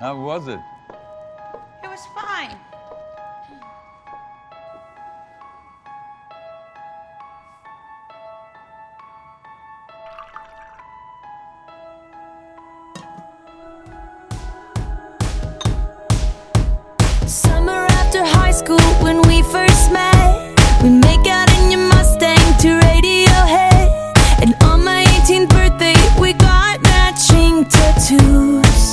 How was it? It was fine. Summer after high school when we first met, we make out in your Mustang to Radiohead. And on my 18th birthday we got matching tattoos.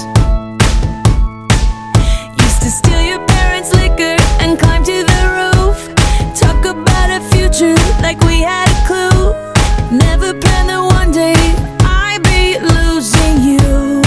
Used to steal your parents' liquor and climb to the roof. Talk about a future like we had a clue. Never planned that one day I'd be losing you.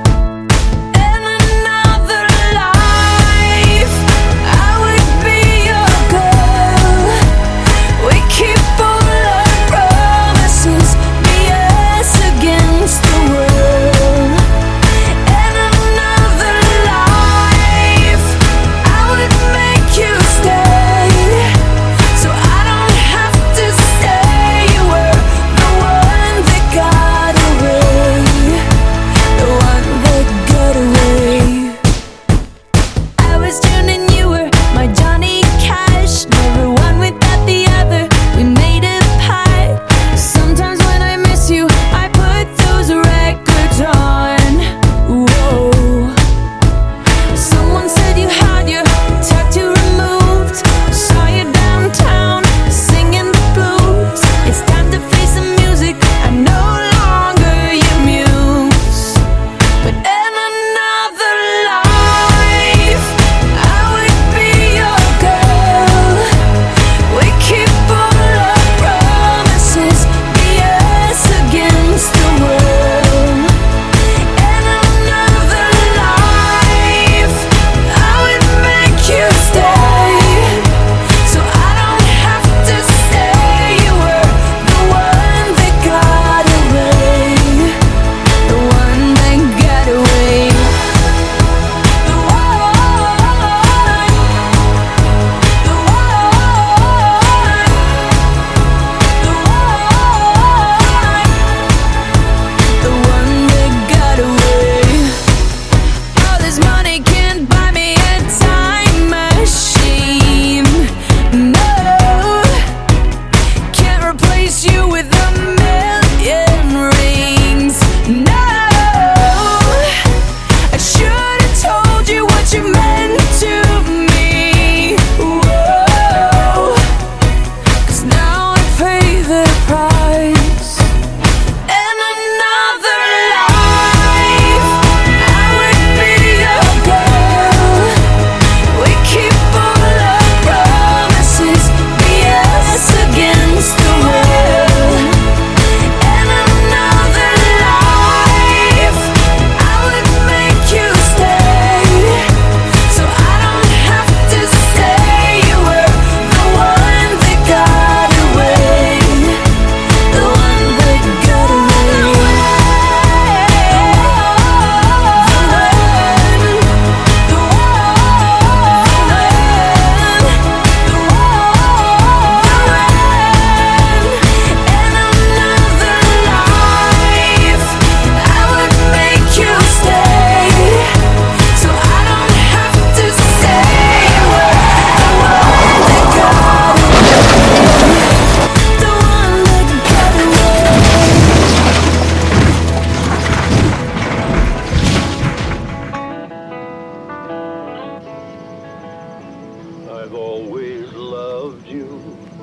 I've always loved you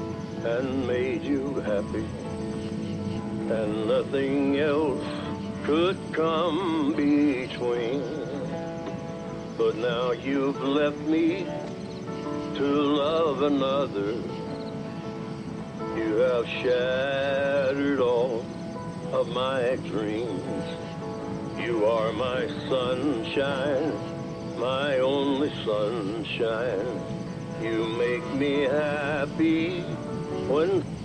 and made you happy, and nothing else could come between. But now you've left me to love another. You have shattered all of my dreams. You are my sunshine, my only sunshine. You make me happy when